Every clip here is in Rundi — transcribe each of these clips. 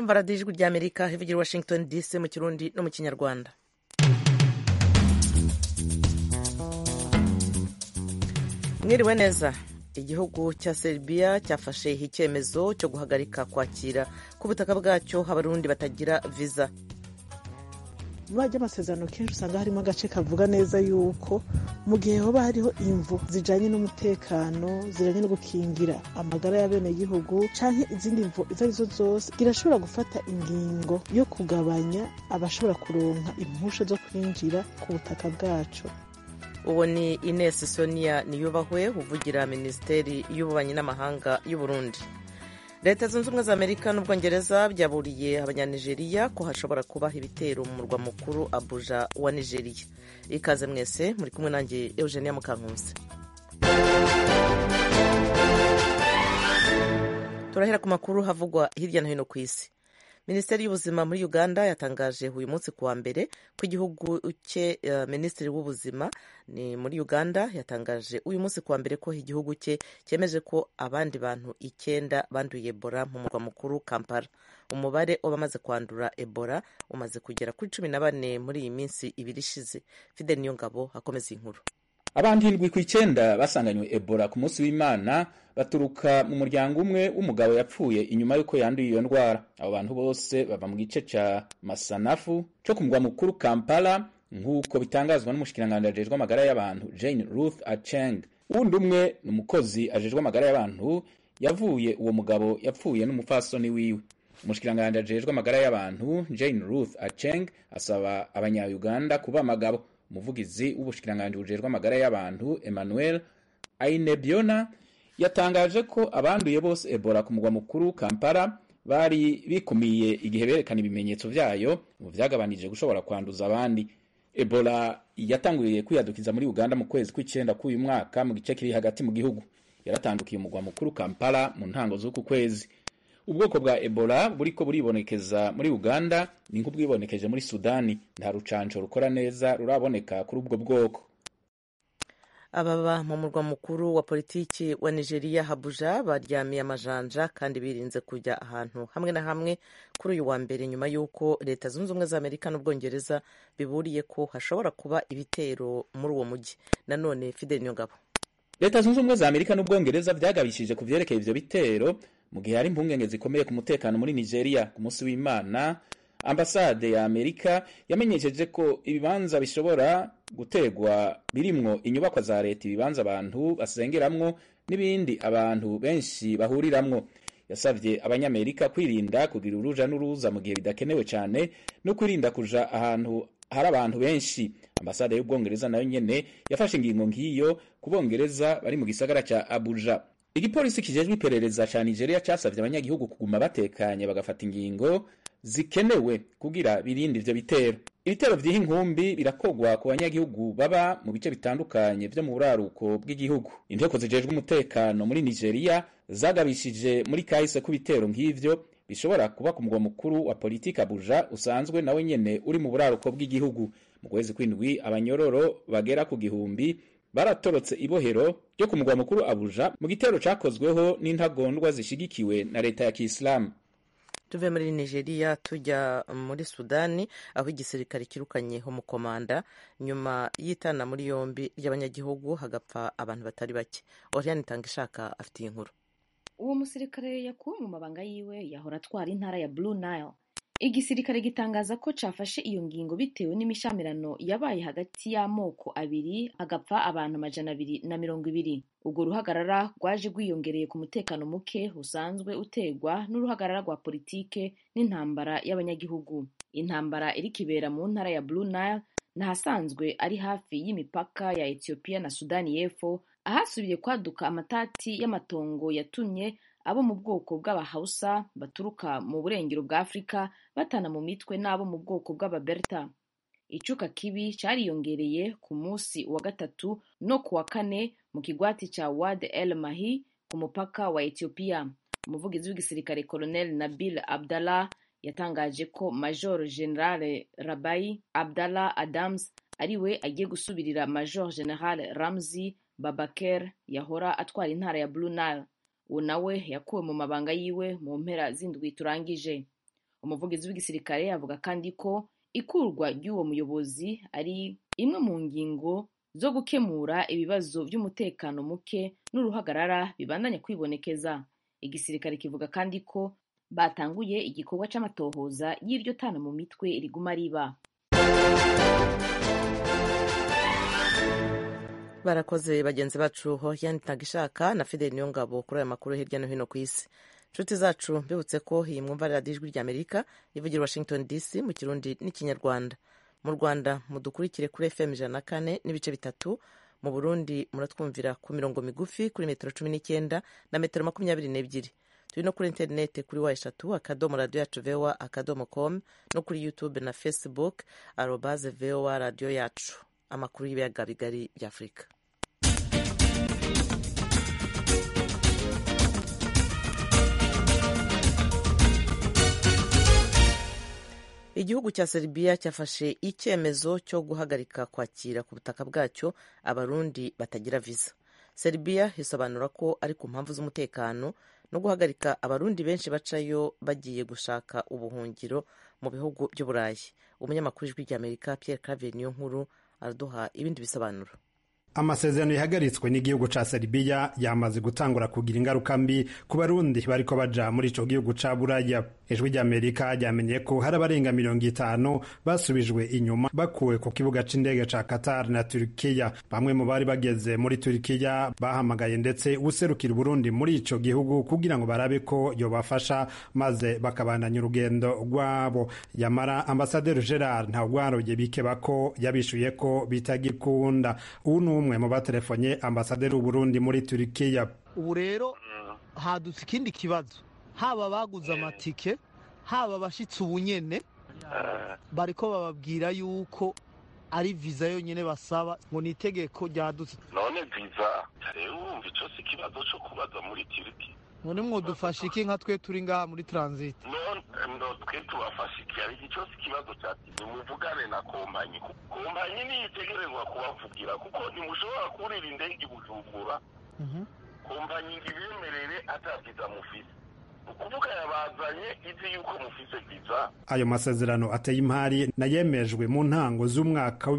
murumva radiyo ijwi ry'amerika ivugira i Washington DC mu kirundi no mu kinyarwanda. Mwiriwe neza. Igihugu cya Serbia cyafashe icyemezo cyo guhagarika kwakira ku butaka bwacyo abarundi batagira viza. Bajya amasezerano kenshi usanga harimo agace kavuga neza yuko mu gihe hoba hariho imvu zijanye n'umutekano zijanye no gukingira amagara y'abenegihugu canke izindi mvu izo arizo zose irashobora gufata ingingo yo kugabanya abashobora kuronka impusha zo kwinjira ku butaka bwacu. Uwo ni Ines Sonia Niyubahwe uvugira Minisiteri y'Ububanyi n'Amahanga y'u Burundi. Leta Zunze Ubumwe za Amerika n'Ubwongereza byaburiye abanyanigeriya ko hashobora kubaho ibitero mu murwa mukuru Abuja wa Nigeria. Ikaze mwese muri kumwe nanjye Eugenia Mukankusi. Turahera ku makuru havugwa hirya no hino ku isi. Minisiteri y'Ubuzima muri Uganda yatangaje uyu munsi kuwa mbere ko igihugu cye Minisitiri w'Ubuzima ni muri Uganda yatangaje uyu munsi kuwa mbere ko igihugu cye cyemeje ko abandi bantu 9 banduye Ebola mu murwa mukuru Kampala. Umubare w'abamaze kwandura Ebola umaze kugera kuri 14 muri iyi minsi ibiri ishize. Fidel Niyongabo akomeza inkuru. Abantu 7 basanganywe Ebola ku munsi w'Imana baturuka mu muryango umwe w'umugabo yapfuye inyuma yuko yanduye iyo ndwara. Abo bantu bose bava mu gice ca Masanafu cyo ku mugwa mukuru Kampala nk'uko bitangazwa n'umushikiranganje ajejwe amagara y'abantu Jane Ruth Acheng. Uwundi umwe ni umukozi ajejwe amagara y'abantu yavuye uwo mugabo yapfuye n'umupfasoni wiwe. Umushikiranganje ajejwe amagara y'abantu Jane Ruth Acheng asaba abanya-Uganda kuba amagabo. Umuvugizi w'ubushikiranganje bujejwe amagara y'abantu Emmanuel Ainebiona yatangaje ko abanduye bose Ebola ku mugwa mukuru Kampala bari bikumiye igihe berekana ibimenyetso vyayo mu vyagabanije gushobora kwanduza abandi. Ebola yatanguye kwiyadukiza muri Uganda mu kwezi kw'icenda k'uyu mwaka mu gice kiri hagati mu gihugu. Yaratandukiye umugwa mukuru Kampala mu ntango z'uku kwezi. Ubwoko bwa Ebola buriko buribonekeza muri Uganda ni nk'ubwibonekeje muri Sudani. Nta rucanco rukora neza ruraboneka kuri ubwo bwoko. Ababa mu murwa mukuru wa politiki wa Nigeria Abuja baryamiye amajanja kandi birinze kujya ahantu hamwe na hamwe kuri uyu wa mbere nyuma y'uko Leta Zunze Ubumwe za Amerika n'Ubwongereza biburiye ko hashobora kuba ibitero muri uwo mujyi. Nanone Fidel Nyongabo. Leta Zunze Ubumwe za Amerika n'Ubwongereza byagabishije ku vyerekeye ivyo bitero mu gihe hari impungenge zikomeye ku mutekano muri Nigeria. Ku munsi w'Imana Ambasade ya Amerika yamenyesheje ko ibibanza bishobora gutegwa birimwo inyubakwa za leta, ibibanza abantu basengeramwo n'ibindi abantu benshi bahuriramwo. Yasavye abanyamerika kwirinda kugira uruja n'uruza mu gihe bidakenewe cyane no kwirinda kuja ahantu hari abantu benshi. Ambasade y'Ubwongereza nayo nyene yafashe ingingo ngiyo ku Bongereza bari mu gisagara ca Abuja. Igipolisi kijejwe iperereza ca Nigeria casavye abanyagihugu kuguma batekanye bagafata ingingo zikenewe kugira birinde ivyo bitero. Ibitero vy'inkumbi birakogwa ku banyagihugu baba mu bice bitandukanye vyo mu buraruko bw'igihugu. Inteko zijejwe umutekano muri Nigeria zagabishije muri kahise ku bitero nk'ivyo bishobora kuba ku mugwa mukuru wa politika Abuja usanzwe nawe nyene uri mu buraruko bw'igihugu. Mu kwezi kw'indwi abanyororo bagera ku 1000 baratorotse ibohero ryo ku mugwa mukuru Abuja mu gitero cakozweho n'intagondwa zishigikiwe na leta ya Kiislamu. Tuve muri Nigeria tujya muri Sudani aho igisirikare kirukanye umukomanda nyuma y'itana muri yombi ry'abanyagihugu hagapfa abantu batari bake. Oriane Tangishaka afite inkuru. Uwo musirikare yakuwe mu mabanga yiwe yahora atwara intara ya Blue Nile. Igisirikare gitangaza ko cafashe iyo ngingo bitewe n'imishamirano yabaye hagati y'amoko abiri hagapfa abantu 220. Ubwo ruhagarara rwaje rwiyongereye ku mutekano muke usanzwe utegwa n'uruhagarara rwa politike n'intambara y'abanyagihugu. Intambara iri kibera mu ntara ya Blue Nile nahasanzwe ari hafi y'imipaka ya Ethiopia na Sudani y'Epfo, ahasubiye kwaduka amatati y'amatongo yatumye abo mu bwoko bw'Abahausa baturuka mu burengero bwa Afrika batana mu mitwe n'abo mu bwoko bw'Ababerta. Icuka kibi cariyongereye ku munsi wa gatatu no ku wa kane mu kigwati ca Wad El Mahi ku mupaka wa Ethiopia. Umuvugizi w'igisirikare Colonel Nabil Abdallah yatangaje ko Major General Rabai Abdallah Adams ariwe agiye gusubirira Major General Ramzi Babaker yahora atwara intara ya Blue Nile. Uwo nawe yakuwe mu mabanga yiwe mu mpera z'indwi turangije. umuvugizi w'igisirikare avuga kandi ko ikurwa ry'uwo muyobozi ari imwe mu ngingo zo gukemura ibibazo by'umutekano muke n'uruhagarara bibandanya kwibonekeza. Igisirikare kivuga kandi ko batanguye igikorwa c'amatohoza y'iryo tana mu mitwe riguma riba. Barakoze bagenzi bacu Hoyan Tagishaka na Fidel Niyongabo kuri aya makuru hirya no hino ku isi. Nshuti zacu mbibutse ko iyi mwumva radiyo ijwi ry'Amerika ivugira Washington DC mu Kirundi n'Ikinyarwanda. Mu Rwanda mudukurikire kuri FM 104.3, mu Burundi muratwumvira ku mirongo migufi kuri metero 19 na metero 22. Turi no kuri interineti kuri wa3.radio.voa.com no kuri YouTube na Facebook @VOA radio yacu. Amakuru y'ibiyaga bigari bya Afurika. Igihugu cya Serbia cyafashe icyemezo cyo guhagarika kwakira ku butaka bwacyo abarundi batagira visa. Serbia isobanura ko ari ku mpamvu z'umutekano no guhagarika abarundi benshi bacayo bagiye gushaka ubuhungiro mu bihugu by'Uburayi. Umunyamakuru w'ijwi ry'Amerika Pierre Claver Niyonkuru araduha ibindi bisobanuro. Amasezerano yahagaritswe n'igihugu ca Serbia yamaze gutangura kugira ingaruka mbi ku barundi bariko baja muri ico gihugu ca Buraya. Ijwi ry'Amerika ryamenye ko hari abarenga 50 basubijwe inyuma bakuwe ku kibuga c'indege ca Qatar na Turkiya. Bamwe mu bari bageze muri Turkiya bahamagaye ndetse userukira Burundi muri ico gihugu kugira ngo barabe ko yobafasha maze bakabandanya urugendo rwabo. Yamara Ambasaderi Gerard Ntagwaroye bikeba ko yabishuye ko bitagikunda. Umwe mu batelefonye ambasaderi w'Uburundi muri Turkiya. Ubu rero hadutse ikindi kibazo, haba baguze amatike haba bashitse ubunyene bariko bababwira yuko ari visa yonyene basaba ngo ni itegeko ryadutse. None visa rero wumva ico si kibazo cyo kubaza muri Turkiya. None mwodufasha iki nka twe turi ngaha muri transit? No twe tubafasha iki ari ico si kibazo cyati muvugane na kompanyi ni itegerezwa kubavugira kuko ntimushobora kurira indege Bujumbura kompanyi ibimerere ataviza mufise ukuvuga yabazanye izi yuko mufise viza. Ayo masezerano ateye impari na yemejwe mu ntango z'umwaka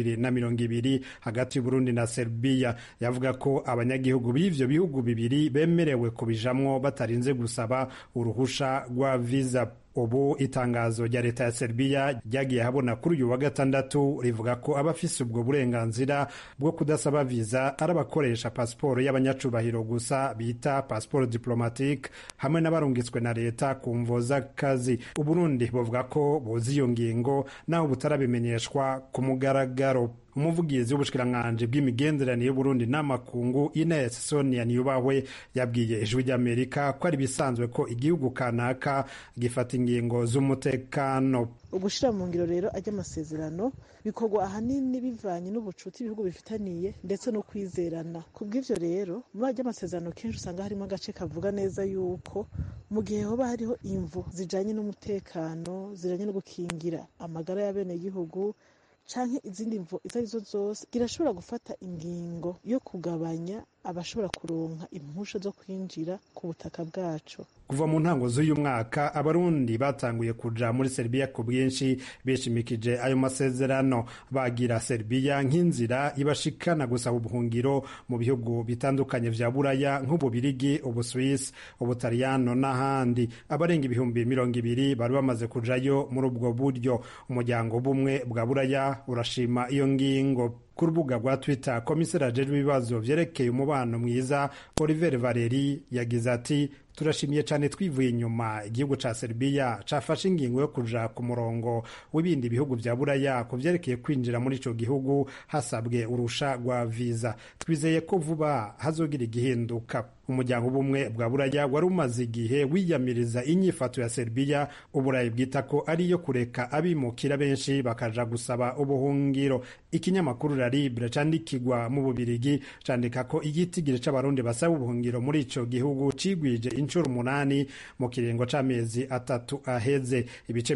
w'2020 hagati y'Uburundi na Serbia. Yavuga ko abanyagihugu b'ivyo bihugu bibiri bemerewe kubijamwo batarinze gusaba uruhusha rwa visa. Ubu itangazo rya leta ya Serbia ryagiye habona kuri uyu wa gatandatu rivuga ko abafise ubwo burenganzira bwo kudasaba visa ari abakoresha pasiporo y'abanyacubahiro gusa bita pasiporo diplomatique hamwe n'abarungitswe na leta ku mvo z'akazi. Uburundi buvuga ko buzi iyo ngingo naho butarabimenyeshwa ku mugaragaro. Umuvugizi w'ubushikiranganji bw'imigenderanire y'Uburundi n'amakungu Ines Sonia Niyubahwe yabwiye Ijwi ry'Amerika ko ari bisanzwe ko igihugu kanaka gifata ingingo z'umutekano. Ugushira mu ngiro rero ajya amasezerano bikorwa ahanini bivanye n'ubucuti ibihugu bifitaniye ndetse no kwizerana. Kubw'ivyo rero muri ajya amasezerano kenshi usanga harimo agace kavuga neza yuko mu gihe hoba hariho imvu zijanye n'umutekano zijanye no gukingira amagara y'abenegihugu canke izindi mvo izo arizo zose irashobora gufata ingingo yo kugabanya abashobora kuronka impusha zo kwinjira ku butaka bwacu. Kuva mu ntango z'uyu mwaka abarundi batanguye kuja muri Serbia ku bwinshi bishimikije ayo masezerano, bagira Serbia nk'inzira ibashikana gusaba ubuhungiro mu bihugu bitandukanye vya Buraya nk'Ububirigi, Ubuswisi, Ubutaliyano n'ahandi. Abarenga 200,000 bari bamaze kujayo muri ubwo buryo. Umuryango bumwe bwa Buraya urashima iyo ngingo. Ku rubuga rwa Twitter, komiseri ajejwe ibibazo vyerekeye umubano mwiza Olivier Valeri yagize ati turashimiye cyane twivuye inyuma igihugu ca Serbia cafashe ingingo yo kuja ku murongo w'ibindi bihugu vya Buraya ku vyerekeye kwinjira muri ico gihugu hasabwe urusha rwa visa. Twizeye ko vuba hazogira igihinduka. Umuryango bumwe bwa Buraya wari umaze igihe wiyamiriza inyifato ya Serbia Uburayi bwita ko ari iyo kureka abimukira benshi bakaja gusaba ubuhungiro. Ikinyamakuru La Libre candikirwa mu Bubirigi candika ko igitigire c'abarundi basaba ubuhungiro muri ico gihugu cigwije inshuro 8 mu kiringo c'amezi 3 aheze. Ibice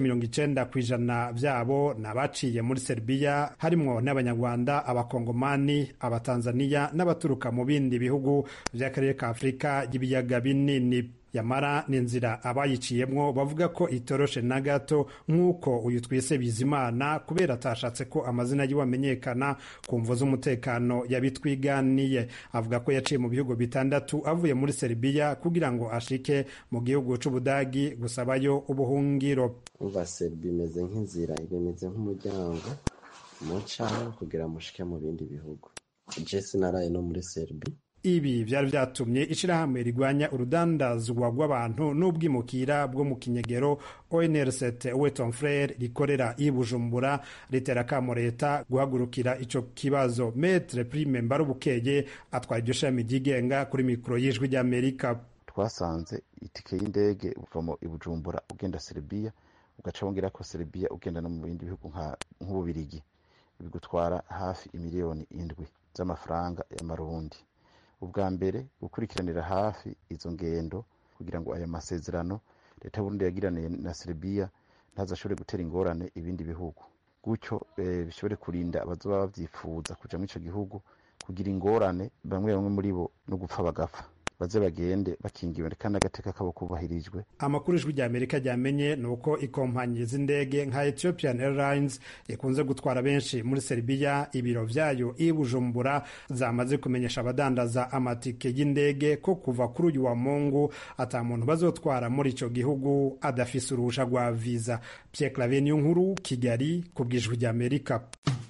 90% vyabo nabaciye muri Serbia, harimwo n'Abanyarwanda, Abakongomani, Abatanzania n'abaturuka mu bindi bihugu vy'akarere ka Afrika y'ibiyaga binini. yamara n'inzira abayiciyemwo bavuga ko itoroshe na gato, nk'uko uyu Twise Bizimana kubera atashatse ko amazina yiwe amenyekana ku mvo z'umutekano yabitwiganiye. Avuga ko yaciye mu bihugu bitandatu avuye muri Serbia kugira ngo ashike mu gihugu c'Ubudagi gusabayo ubuhungiro. Umva Serbia imeze nk'inzira, imeze nk'umuryango muca kugira mushike mu bindi bihugu. Je sinaraye no muri Serbia. Ibi vyari vyatumye ishirahamwe rigwanya urudandazwa rw'abantu n'ubwimukira bwo mu kinyegero ONR7 Weton Frere rikorera i Bujumbura ritera kamo leta guhagurukira ico kibazo. Maître Prime Mbarubukeye atwaye iryo shami ryigenga kuri mikoro y'Ijwi ry'Amerika. Twasanze itike y'indege uva i Bujumbura ugenda Serbia ugaca wongera ko Serbia ugenda no mu bindi bihugu nk'Ububirigi bigutwara hafi imiliyoni 7 z'amafaranga y'amarundi. Ubwa mbere gukurikiranira hafi izo ngendo kugira ngo aya masezerano leta y'Uburundi yagiraniye na Serbia ntazashobore gutera ingorane ibindi bihugu, gutyo bishobore kurinda abazoba bavyifuza kuja muri ico gihugu kugira ingorane bamwe muri bo no gupfa bagapfa, baze bagende bakingiwe kandi agateka kabo kubahirijwe. Amakuru Ijwi ry'Amerika ryamenye nuko ikompanyi z'indege nka Ethiopian Airlines ikunze gutwara benshi muri Serbia, ibiro vyayo i Bujumbura zamaze kumenyesha abadandaza amatike y'indege ko kuva kuri uyu wa Mungu ata muntu bazotwara muri ico gihugu adafise uruhusha rwa visa. Pierre Claver Niyonkuru, Kigali, ku bw'Ijwi ry'Amerika.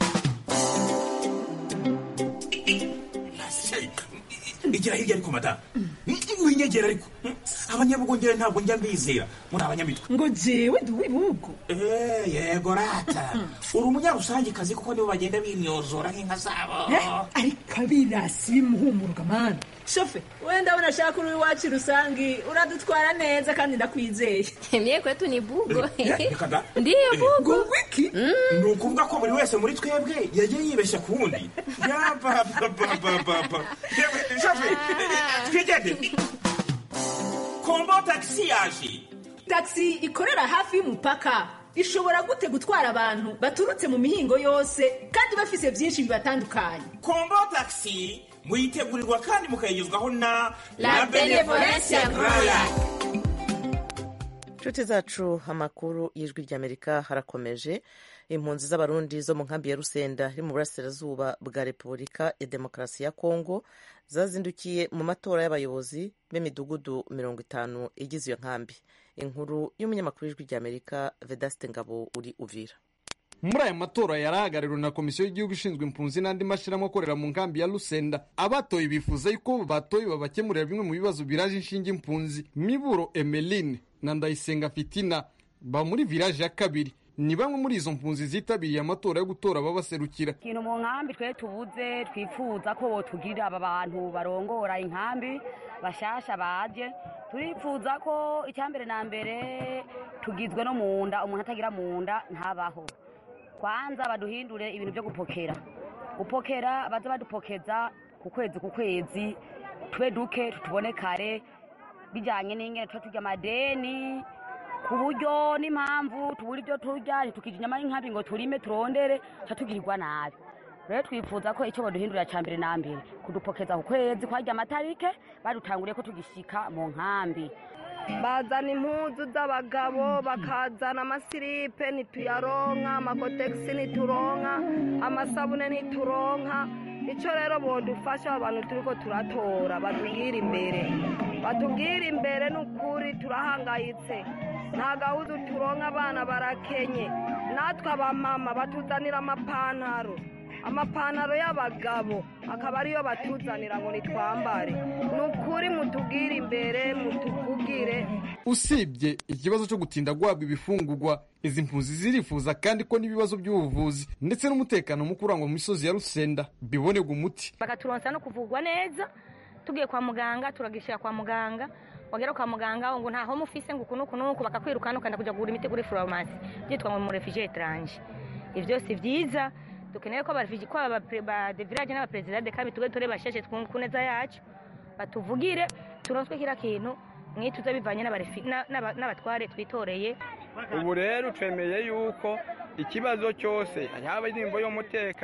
Igira hirya ariko mata winyegera ariko abanyabugongera ntabwo njya mbizera muri abanyamitwe ngo jewe ndi wibugo yego rata uri umunyarusangi kazi kuko nibo bagenda bimyozora nk'inka zabo ariko abirasi bimuhumuruka mana shofe wenda unashaka uri iwacu rusangi uradutwara neza kandi ndakwizeye. Mie kwetu ni bugo. Ndiyo bugo. Wiki ni ukuvuga ko buri wese muri twebwe yagiye yibeshya ku wundi. Yabababababa shofe twigende kombo taxi yaje. Taxi ikorera hafi y'umupaka ishobora gute gutwara abantu baturutse mu mihingo yose kandi bafise byinshi bibatandukanye. Kombo taxi muyitegurirwa kandi mukayigezwaho na La Benevolencia Royal. Nshuti zacu, amakuru y'Ijwi ry'Amerika harakomeje. Impunzi z'abarundi zo mu nkambi ya Rusenda iri mu burasirazuba bwa Repubulika ya Demokarasi ya Kongo zazindukiye mu matora y'abayobozi b'imidugudu 50 igize iyo nkambi. Inkuru y'umunyamakuru w'Ijwi ry'Amerika Vedaste Ngabo uri Uvira. Muri aya matora yarahagarariwe na Komisiyo y'Igihugu ishinzwe impunzi n'andi mashirahamwe akorera mu nkambi ya Rusenda. Abatoye bifuza yuko batoye babakemurira bimwe mu bibazo biraje inshinge impunzi. Miburo Emeline na Ndayisenga Fitina ba muri village ya kabiri ni bamwe muri izo mpunzi zitabiriye amatora yo gutora babaserukira. Kintu mu nkambi twe tubuze twifuza ko tugirira aba bantu barongora inkambi bashasha baje, turifuza ko icyambere na mbere tugizwe no munda, umuntu atagira munda ntabaho. Kwanza baduhindure ibintu byo gupokera baza badupokeza ku kwezi twe duke tutubone kare bijanye n'ingene turya amadeni ku buryo n'impamvu tuburi byo turya ntitukije inyama y'inkambi ngo turime turondere tugirirwa nabi. Rero twifuza ko icyo baduhindurira cyambere na mbere kudupokeza ku kwezi kwajya amatarike badutanguriye ko tugishika mu nkambi. Bazana impuzu z'abagabo bakazana amasiripe ntituyaronka, amakotegisi ntituronka, amasabune ntituronka. Icyo rero bodufasha abantu turiko turatora batubwira imbere n'ukuri turahangayitse, nta gahuzu turonka, abana barakenye, natwe abamama batuzanira amapantaro y'abagabo akaba ariyo batuzanira ngo nitwambare. Nukuri mutubwire imbere mutuvugire. Usibye ikibazo cyo gutinda guhabwa ibifungurwa, izi mpunzi zirifuza kandi ko n'ibibazo by'ubuvuzi ndetse n'umutekano mu kurangwa mu misozi ya Rusenda bibonerwa umuti. Bakaturonsa no kuvugwa neza, tugiye kwa muganga turagishira kwa muganga, wagera kwa muganga ngo ntaho mufise ngo kunuku bakakwirukana ukanda kuja kugura imiti kuri pharmacy byitwa ngo mu refugee étranger. Ivyo si vyiza. Dukeneye ko barifije ko aba de village n'aba president de kabi tugwe basheshe twunkuneza yacu batuvugire turonswe kira kintu mwituze bivanye n'abatware twitoreye. Ubu rero twemeye yuko ikibazo cyose yaba indimbo y'umutekano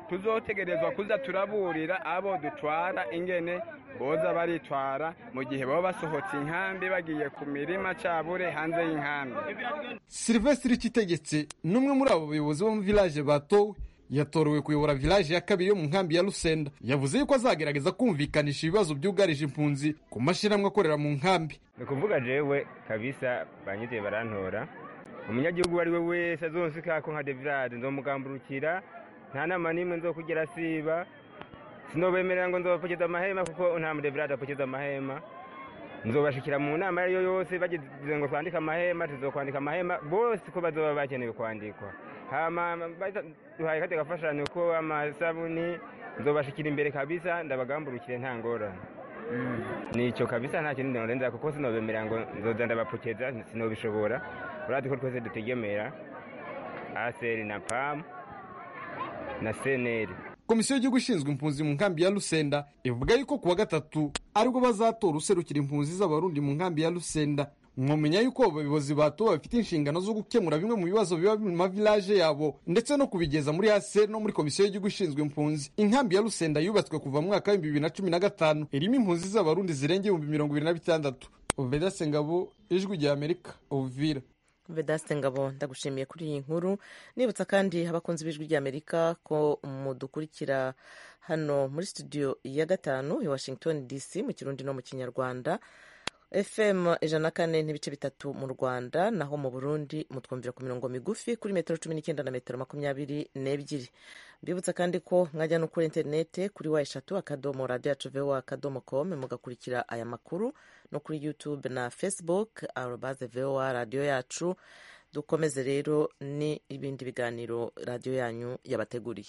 tuzotegerezwa kuza turaburira abo dutwara ingene boza baritwara mu gihe baba basohotse inkambi bagiye ku mirima cabure hanze y'inkambi. Sylvestre Kitegetse n'umwe muri abo bayobozi bo mu village batowe yatorewe kuyobora village ya kabiri yo mu nkambi ya Lusenda. Yavuze yuko azagerageza kumvikanisha ibibazo byugarije impunzi ku mashiramwe akorera mu nkambi. Nikuvuga jewe kabisa banyite barantora umunyagihugu wari we wese azonsika ko nka Devrade nzomugamburukira nta nama nimwe nzokugera siba sinobemerera ngo nzobapokeza amahema kuko nta Devrade apokeza amahema. Nzobashikira mu nama ariyo yose bagize ngo twandika amahema tuzokwandika amahema bose ko bazoba bakeneye kwandikwa. Hama duhaye kate gafashanyo ko amasabuni nzobashikira imbere kabisa ndabagamburukire nta ngorane. Nico kabisa nta kintu ndorenza kuko sinobemerera ngo nzoza ndabapokeza sinobishobora. Urati ko twese dutegemera ASR na PAM na CNL. Komisiyo y'igihugu ishinzwe impunzi mu nkambi ya Lusenda ivuga yuko kuwa gatatu aribwo bazatora userukira impunzi z'abarundi mu nkambi ya Lusenda. Mwomenya yuko abayobozi batowe bafite inshingano zo gukemura bimwe mu bibazo biba mu mavillage yabo ndetse no kubigeza muri ASR no muri komisiyo y'igihugu ishinzwe impunzi. Inkambi ya Lusenda yubatswe kuva mu mwaka wa 2015 irimo impunzi z'abarundi zirengeye 26,000. Vedaste Ngabo, Ijwi rya Amerika, Uvira. Vedaste Ngabo, ndagushimiye kuri iyi nkuru. Nibutsa kandi abakunzi b'Ijwi rya Amerika ko mudukurikira hano muri studio ya 5 i Washington DC mu Kirundi no mu Kinyarwanda, FM 104.3 mu Rwanda, naho mu Burundi mutwumvira ku mirongo migufi kuri metero 19 na metero 22. Mbibutsa kandi ko mwajya no kuri interinete kuri wa3.radio.voa.com mugakurikira aya makuru no kuri YouTube na Facebook @VOA radio yacu. Dukomeze rero ni ibindi biganiro radio yanyu yabateguriye.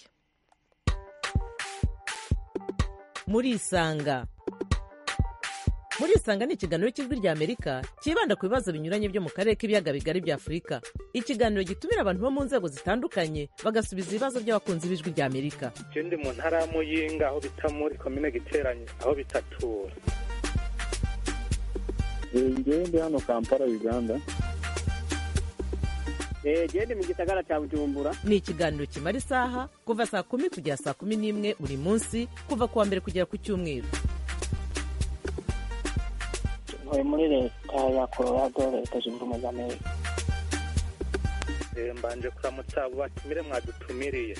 Muri Isanga ni ikiganiro cy'Ijwi rya Amerika kibanda ku bibazo binyuranye byo mu karere k'ibiyaga bigari bya Afurika. Ikiganiro gitumira abantu bo mu nzego zitandukanye bagasubiza ibibazo by'abakunzi b'Ijwi rya Amerika. Je ndi mu ntara ya Muyinga aho bita muri commune Giteranye aho bitatura. Ndi hano Kampala Uganda. Ndi mu gisagara cya Bujumbura. Ni ikiganiro kimara isaha kuva saa 10 kugera saa 11 buri munsi kuva kuwa mbere kugera ku cyumweru. Muri leta ya Colorado leta zunze ubumwe za Amerika. Mbanje kuramutsa abo batumire mwadutumiriye.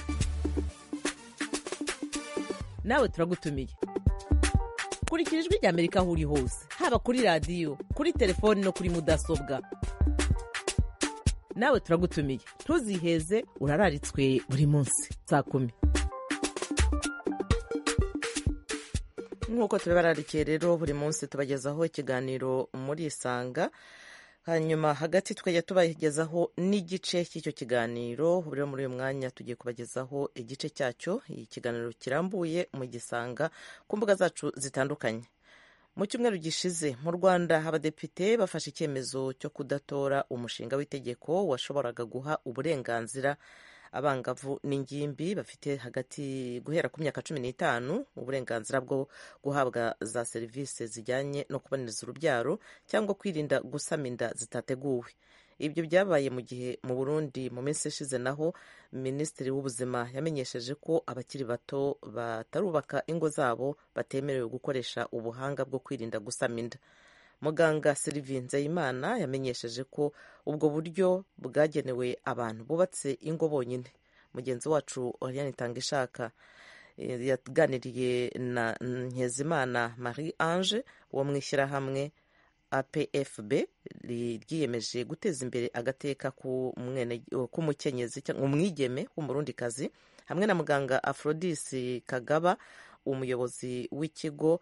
Nawe turagutumiye. Kurikira Ijwi rya Amerika aho uri hose, haba kuri radio, kuri telefone no kuri mudasobwa. Nawe turagutumiye. Ntuziheze, urararitswe buri munsi saa 10. Nk'uko tubibararikiye rero buri munsi tubagezaho ikiganiro muri Isanga, hanyuma hagati tukajya tubagezaho n'igice cy'icyo kiganiro. Rero muri uyu mwanya tugiye kubagezaho igice cyacyo, ikiganiro kirambuye mu Gisanga ku mbuga zacu zitandukanye. Mu cyumweru gishize mu Rwanda abadepite bafashe icyemezo cyo kudatora umushinga w'itegeko washoboraga guha uburenganzira abangavu n'ingimbi bafite hagati guhera ku myaka 15 uburenganzira bwo guhabwa za serivisi zijyanye no kuboneza urubyaro cyangwa kwirinda gusama inda zitateguwe. Ibyo byabaye mu gihe mu Burundi mu minsi ishize naho Minisitiri w'Ubuzima yamenyesheje ko abakiri bato batarubaka ingo zabo batemerewe gukoresha ubuhanga bwo kwirinda gusama inda. Muganga Sylvie Nzeyimana yamenyesheje ko ubwo buryo bwagenewe abantu bubatse ingo bonyine. Mugenzi wacu Oriane Tangishaka yaganiriye na Nkezimana Marie Ange wo mwishyirahamwe APFB ryiyemeje guteza imbere agateka k'umukenyezi cyangwa umwigeme w'umurundikazi, hamwe na muganga Aphrodis Kagaba umuyobozi w'ikigo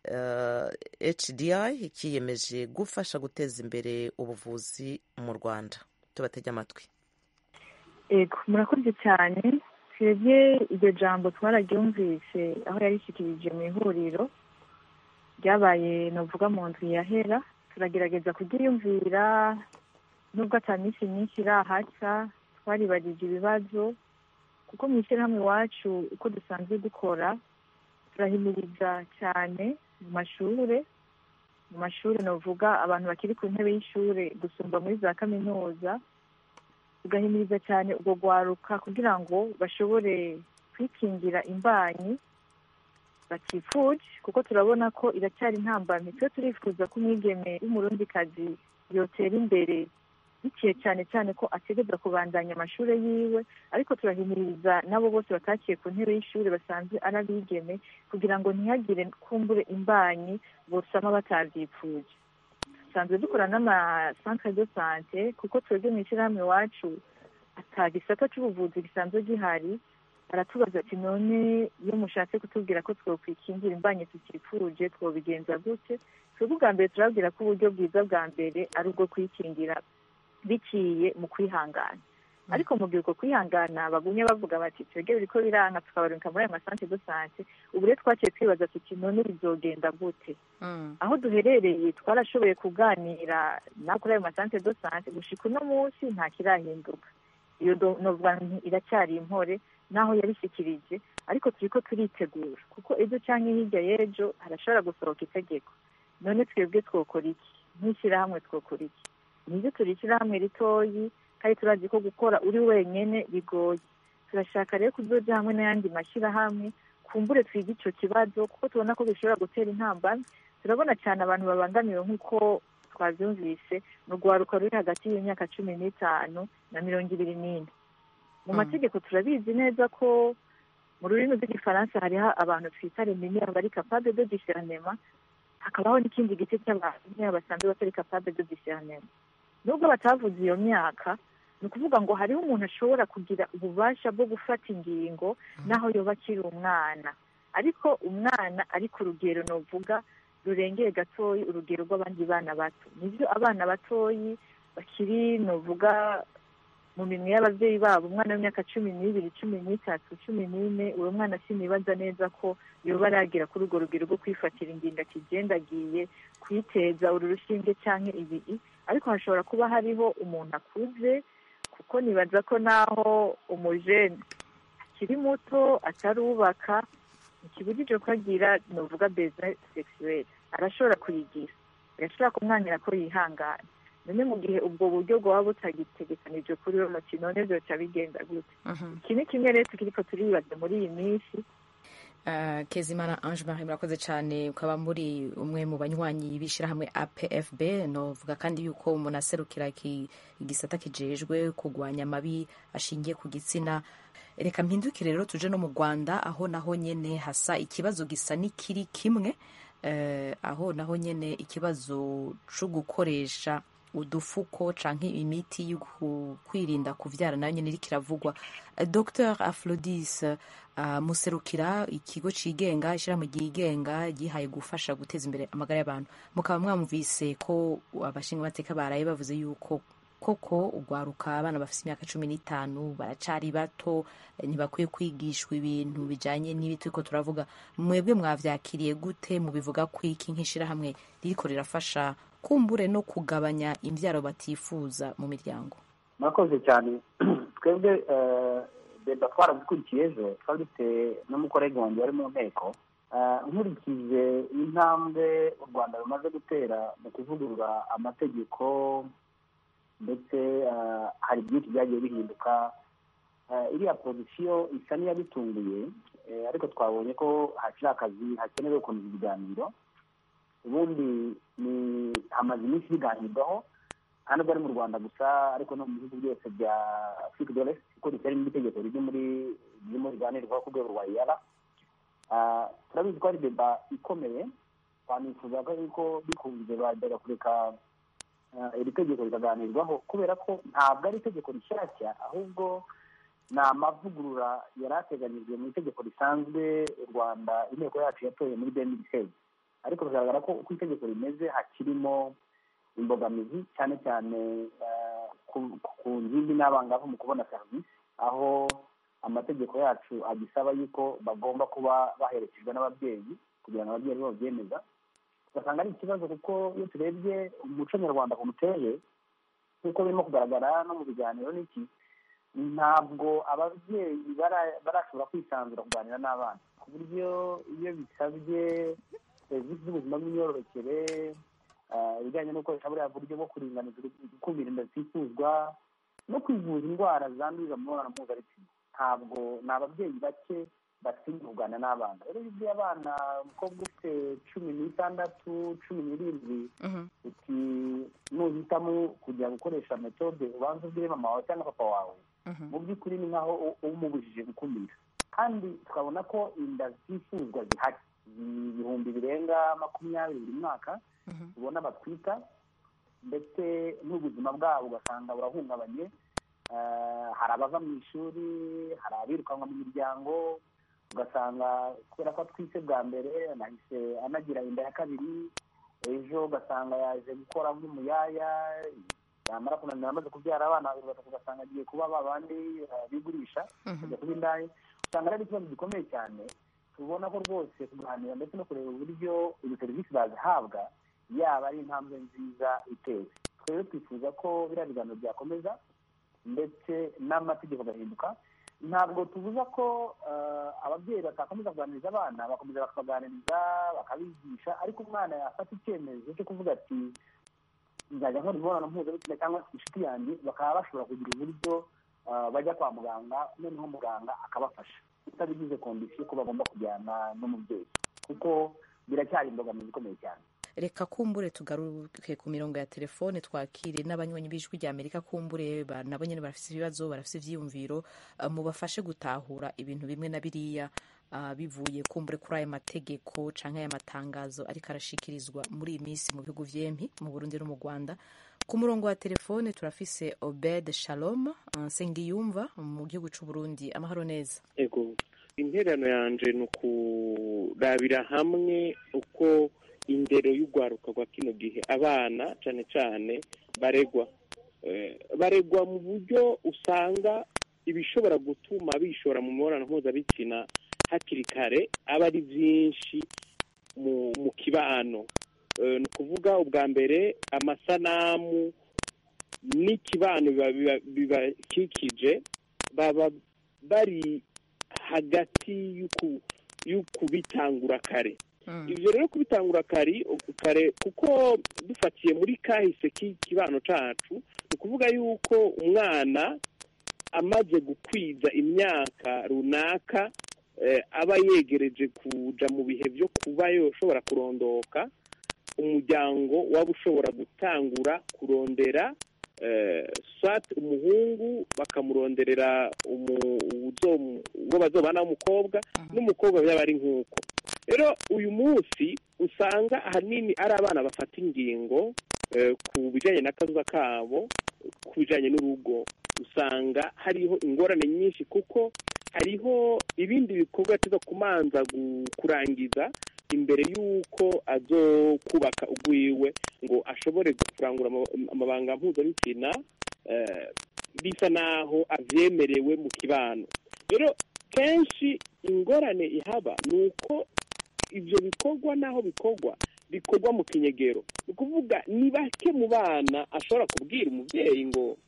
HDI kiyemeje gufasha guteza imbere ubuvuzi mu Rwanda. Tubatege amatwi. Ego murakoze cyane. Twebwe iryo jambo twararyumvise aho yarishikirije mu ihuriro ryabaye novuga mu ndwi yahera. Turagerageza kuryiyumvira nubwo atamisi myinshi irahaca, twaribarije ibibazo kuko mu ishyirahamwe iwacu uko dusanzwe dukora turahimiriza cyane mu mashuri novuga abantu bakiri ku ntebe y'ishure gusumba muri za kaminuza, tugahimiriza cyane ubwo gwaruka kugira ngo bashobore kwikingira imbanyi batifuje, kuko turabona ko iracyari intambamyi. twe turifuza ko umwigeme w'umurundikazi yotera imbere biciye cyane cyane ko ategereza kubandanya amashuri yiwe, ariko turahimiriza n'abo bose batakiye ku ntebe y'ishuri basanzwe ari abigeme kugira ngo ntihagire kumbure imbanyi bosama batavyipfuje. dusanzwe dukora n'amasantre de sante, kuko twebwe mu ishyirahamwe iwacu ata gisata c'ubuvuzi gisanzwe gihari. aratubaza ati none iyo mushatse kutubwira ko twokwikingira imbanyi tutifuje twobigenza gute? twebwe ubwa mbere turabwira ko uburyo bwiza bwa mbere ari ubwo kwikingira biciye mu kwihangana, ariko mu gihe uko kwihangana bagumye bavuga bati twebwe biriko biranka tukabarunka muri ayo masantre de sante, ubu rero twaciye twibaza tuti none bizogenda gute? aho duherereye twarashoboye kuganira na kuri ayo masantre de sante, gushika uno munsi nta kirahinduka. iyo novuga iracyari impore naho yabishikirije, ariko turiko turitegura, kuko ejo canke hirya y'ejo harashobora gusohoka itegeko. none twebwe twokora iki? nk'ishyirahamwe twokora iki? nivyo turi ishyirahamwe ritoyi kandi turazi ko gukora uri wenyene bigoye. turashaka rero kuzoja hamwe n'ayandi mashyirahamwe kumbure twiga ico kibazo, kuko tubona ko bishobora gutera intambamyi. turabona cyane abantu babangamiwe nk'uko twavyumvise mu rwaruka ruri hagati y'imyaka 15 na 24. mu mategeko turabizi neza ko mu rurimi rw'igifaransa hariho abantu twita les mineurs bari capable de discernement, hakabaho n'ikindi gice cy'abantu basanzwe batari capable de discernement. nubwo batavuze iyo myaka, ni ukuvuga ngo hariho umuntu ashobora kugira ububasha bwo gufata ingingo naho yoba akiri umwana, ariko umwana ari ku rugero novuga rurengeye gatoyi urugero rw'abandi bana bato. nivyo abana batoyi bakiri novuga mu minwe y'abavyeyi babo, umwana w'imyaka 12, 13, 14, uwo mwana sinibaza neza ko yoba aragira kuri urwo rugero rwo kwifatira ingingo akigendagiye kwiteza uru rushinge canke ibiri, ariko hashobora kuba hariho umuntu akuze, kuko nibaza ko naho umujene akiri muto atarubaka ikibujije ko agira novuga besoin sexuel, arashobora kuyigira, arashobora kumwangira ko yihangana. none mu gihe ubwo buryo bwaba butagitegekanije kuri uwo muti, none vyoca bigenda gute? iki ni kimwe rero tukiriko turibaza muri iyi minsi. Kezimana Ange Marie, murakoze cyane, ukaba muri umwe mu banywanyi b'ishyirahamwe APFB. novuga kandi yuko umuntu aserukira igisata kijejwe kugwanya amabi ashingiye ku gitsina. reka mpindukire rero tuje no mu Rwanda, aho naho nyene hasa ikibazo gisa n'ikiri kimwe, aho naho nyene ikibazo co gukoresha udufuko canke imiti yo kwirinda kuvyara nayo nyene iriko iravugwa. Dr Aphrodis, muserukira ikigo cigenga, ishyirahamwe ryigenga gihaye gufasha guteza imbere amagara y'abantu, mukaba mwamvise ko abashingamateka baraye bavuze yuko koko ugwaruka abana bafite imyaka 15 baracari bato, ntibakwiye kwigishwa ibintu bijanye n'ibi turiko turavuga. mwebwe mwavyakiriye gute? mubivuga kwiki nk'ishirahamwe ririko rirafasha kumbure no kugabanya imvyaro batifuza mu miryango? murakoze cyane. twebwe deba twarazikurikiye ejo, twari dufite n'umukorege wanjye wari mu nteko. nkurikije intambwe u Rwanda rumaze gutera mu kuvugurura amategeko, ndetse hari byinshi byagiye bihinduka. iriya pozisiyo isa n'iyabitunguye, ariko twabonye ko hakiri akazi, hakenewe gukomeza ibiganiro. ubundi hamaze iminsi biganirwaho, kandi ubwo ari mu Rwanda gusa, ariko no mu bihugu byose bya Afrique de l'Est, kuko ritari n'itegeko ririmo riganirwaho ku rwego rwa IARA. turabizi ko ari deba ikomeye, twanifuza ko bikunze bajyaga kureka iri tegeko rikaganirwaho, kubera ko ntabwo ari itegeko rishyashya, ahubwo ni amavugurura yari ateganyijwe mu itegeko risanzwe u Rwanda inteko yacu yatoye muri 2016. ariko bigaragara ko uko itegeko rimeze hakirimo imbogamizi, cyane cyane ku ngimbi n'abangavu mu kubona serivisi, aho amategeko yacu agisaba yuko bagomba kuba baherekejwe n'ababyeyi kugira ngo ababyeyi babyemeza. ugasanga ari ikibazo, kuko iyo turebye umuco nyarwanda ku muteye nk'uko birimo kugaragara no mu biganiro n'iki, ntabwo ababyeyi barashobora kwisanzura kuganira n'abana, ku buryo iyo bisabye serivisi z'ubuzima bw'imyororokere, ibijyanye no gukoresha buriya buryo bwo kuringaniza gukumira inda zitifuzwa no kwivuza indwara zandurira mu mibonano mpuzabitsina, ntabwo ni ababyeyi bake batinya kuganira n'abana. rero iyo ubwiye abana umukobwa ufite 16 17 uti nuhitamo kujya gukoresha metode ubanza ubwire mama wawe cyangwa papa wawe, mu by'ukuri ni nkaho umubujije gukumira. kandi tukabona ko inda zifuzwa zihari ibihumbi birenga 20 buri mwaka ubona batwita, ndetse n'ubuzima bwabo ugasanga burahungabanye. hari abava mu ishuri, hari abirukanwa mu miryango, ugasanga kubera ko atwite bwa mbere anahise anagira inda ya kabiri, ejo ugasanga yaje gukora nk'umuyaya, yamara kunanira amaze kubyara abana babiri batatu ugasanga agiye kuba babandi bigurisha kujya kuba indaya. usanga ari ikibazo gikomeye cyane. tubona ko rwose kuganira ndetse no kureba uburyo izo serivisi bazihabwa yaba ari intambwe nziza iteye. twebwe twifuza ko biriya biganiro byakomeza ndetse n'amategeko agahinduka. ntabwo tubuza ko ababyeyi batakomeza kuganiriza abana, bakomeza bakabaganiriza bakabigisha, ariko umwana yafata icyemezo cyo kuvuga ati nzajya nkora imibonano mpuzabitsina cyangwa inshuti yanjye, bakaba bashobora kugira uburyo bajya kwa muganga, noneho muganga akabafasha utabigize kondisiyo ko bagomba kujyana n'umubyeyi, kuko biracyari imbogamizi ikomeye cyane. reka kumbure tugaruke ku mirongo ya telefone twakire n'abanywanyi b'ijwi rya Amerika. kumbure nabo nyine barafite ibibazo, barafite ivyiyumviro, mubafashe gutahura ibintu bimwe na biriya bivuye kumbure kuri aya mategeko canke aya matangazo ariko arashikirizwa muri iyi minsi mu bihugu vyempi, mu Burundi no mu Rwanda. ku murongo wa telefone turafise Obed Shalom Nsengiyumva mu gihugu c'u Burundi. amahoro neza. ego interano yanje ni ukurabira hamwe uko indero y'urwaruka rwa kino gihe abana cyane cyane baregwa mu buryo usanga ibishobora gutuma bishora mu mibonano mpuzabitsina hakiri kare aba ari byinshi mu kibano. ni ukuvuga ubwa mbere amasanamu n'ikibano bibakikije baba bari hagati y'ukubitangura kare. ibyo rero kubitangura kare kuko dufatiye muri kahise k'ikibano cacu, ni ukuvuga yuko umwana amaze gukwiza imyaka runaka aba yegereje kuja mu bihe byo kuba yoshobora kurondoka, umuryango waba ushobora gutangura kurondera swat umuhungu bakamuronderera uwo bazobana w'umukobwa, n'umukobwa byaba ari nk'uko. rero uyu munsi usanga ahanini ari abana bafata ingingo ku bijyanye n'akazuba kabo, ku bijyanye n'urugo. usanga hariho ingorane nyinshi kuko hariho ibindi bikorwa tuza kumanza kurangiza imbere y'uko azokubaka ugwiwe ngo ashobore kurangura amabanga mpuzabitsina, bisa naho avyemerewe mu kibano. rero kenshi ingorane ihaba ni uko ivyo bikorwa naho bikorwa mu kinyegero. ni ukuvuga ni bake mu bana ashobora kubwira umuvyeyi ngo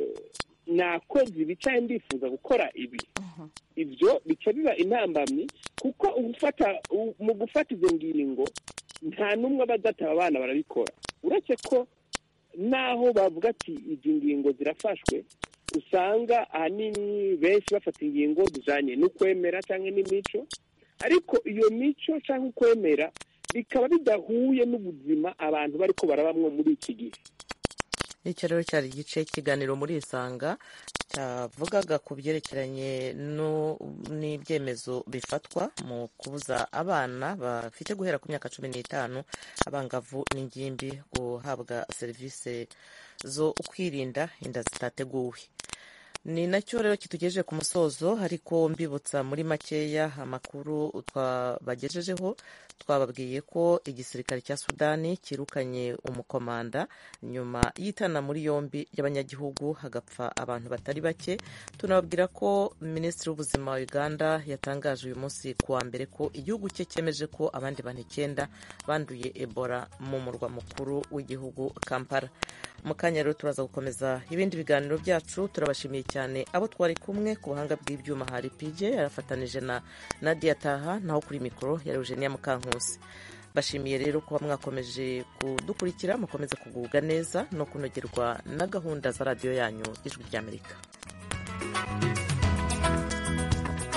nakoze ibicaye ndifuza gukora ibi. ibyo bica biba intambamyi kuko mu gufata izo ngingo nta n'umwe abazataba abana barabikora. uretse ko naho bavuga ati izi ngingo zirafashwe, usanga ahanini benshi bafata ingingo zijanye n'ukwemera cyangwa n'imico, ariko iyo mico cyangwa ukwemera bikaba bidahuye n'ubuzima abantu bariko barabamwo muri iki gihe. icyo rero cyari igice cy'ikiganiro muri Isanga cyavugaga ku byerekeranye n'ibyemezo bifatwa mu kubuza abana bafite guhera ku myaka 15 abangavu n'ingimbi guhabwa serivisi zo kwirinda inda zitateguwe. ni nacyo rero kitugejeje ku musozo, ariko mbibutsa muri makeya amakuru twabagejejeho. twababwiye ko igisirikare cya Sudani kirukanye umukomanda nyuma y'itana muri yombi y'abanyagihugu hagapfa abantu batari bake. tunababwira ko minisitiri w'ubuzima wa Uganda yatangaje uyu munsi kuwa mbere ko igihugu cye cyemeje ko abandi bantu 9 banduye Ebola mu murwa mukuru w'igihugu Kampala. mu kanya rero turaza gukomeza ibindi biganiro byacu. turabashimiye cyane abo twari kumwe. ku buhanga bw'ibyuma hari PJ yarafatanije na Nadia Taha, naho kuri mikoro yari Eugenia Mukankusi. bashimiye rero kuba mwakomeje kudukurikira, mukomeze kugubwa neza no kunogerwa na gahunda za radiyo yanyu Ijwi ry'Amerika.